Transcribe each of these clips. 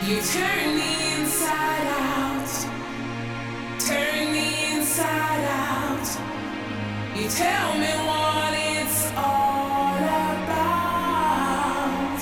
You turn me inside out, turn me inside out. You tell me what it's all about.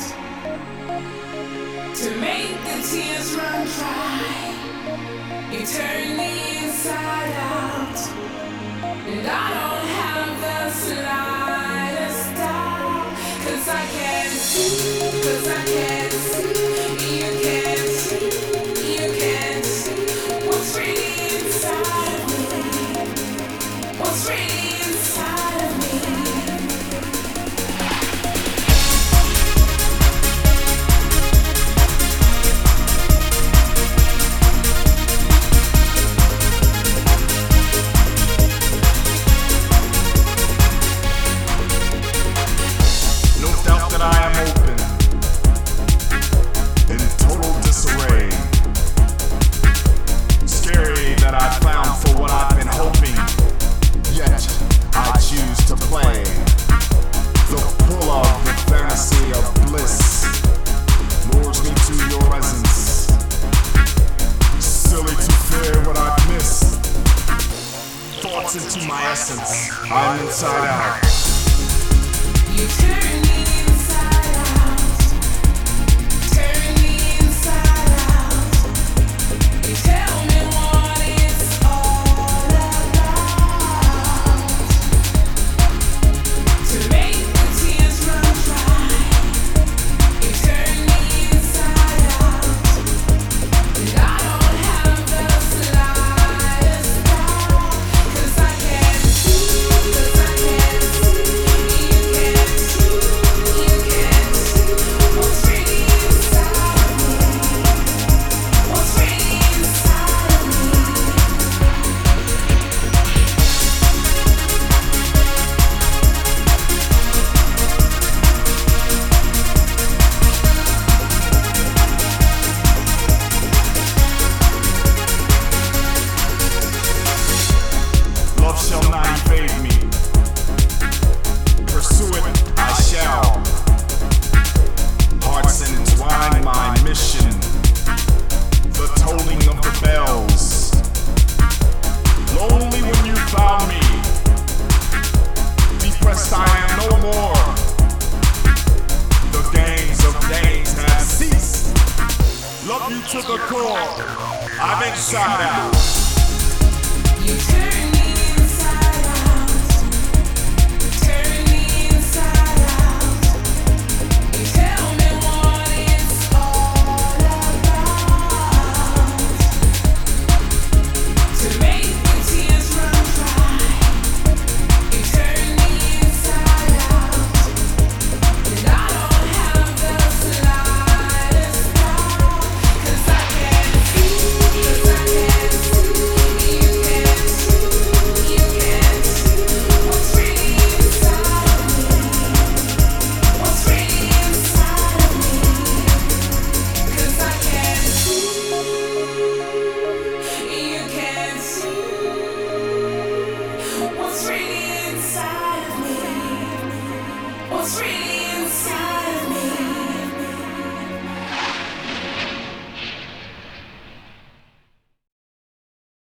To make the tears run dry, you turn me inside out. And I don't have the slightest doubt, 'cause I can see, 'cause I can see. You can't see, you can't see what's really inside of me, what's really inside of me. No doubt that I am open, in total disarray. Scary that I found for what I've been hoping, yet I choose to play. The pull of the fantasy of bliss lures me to your presence. Silly to fear what I've missed. Thoughts into my essence, I'm inside out. You turn me inside out, turn me inside out. You tell me what it's all about. To make the tears run dry, you turn me inside out. And I don't have the slightest doubt, 'cause I can see, 'cause I can see. You can't see, you can't see what's really inside of me, what's really inside of me. Love shall not evade me. Pursue it, I shall. Hearts entwine my mission. The tolling of the bells. Lonely when you found me. Depressed I am no more. The games of days have ceased. Love you to the core. I'm inside out. You turn me inside out, turn me inside out. You tell me what it's all about. To make the tears run dry, you turn me inside out. And I don't have the slightest doubt, 'cause I can see, 'cause I can see. You can't see, you can't see what's really inside of me, what's really inside of me. 'Cause I can see, you can't see what's really inside of me, what's really